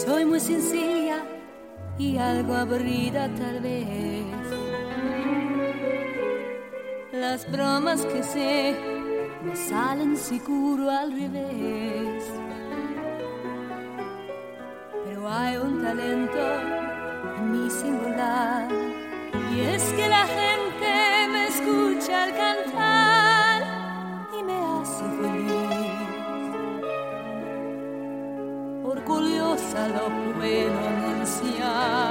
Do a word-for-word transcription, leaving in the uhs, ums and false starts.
Soy muy sencilla y algo aburrida tal vez. Las bromas que sé me salen seguro al revés. Pero hay un talento en mi singular, y es que la gente me escucha al cantar y me hace feliz. Orgullosa lo puedo anunciar.